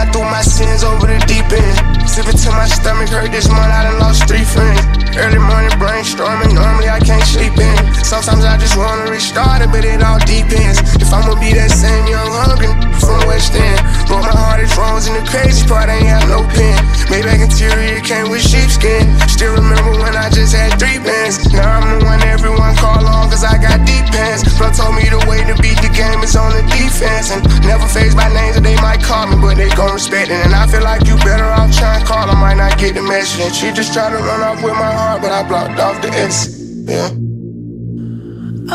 I threw my sins over the deep end. Sipping till my stomach hurt. This month I done lost 3 friends. Early morning brainstorming, normally I can't sleep in. Sometimes I just wanna restart it, but it all depends. If I'ma be that same young hungry from West End. Broke my heart, it's wrongs, and the crazy part ain't have no pen. Maybach interior came with sheepskin. Still remember when I just had 3 bands. Now I'm the one everyone call on, cause I got deep pants. Bro told me the way to beat the game is on the defense. And never phased by names that they might call me, but they gon' respect it. And I feel like you better off trying to call, I might not get the message. And she just tried to run off with my heart, but I blocked off the exit. Yeah.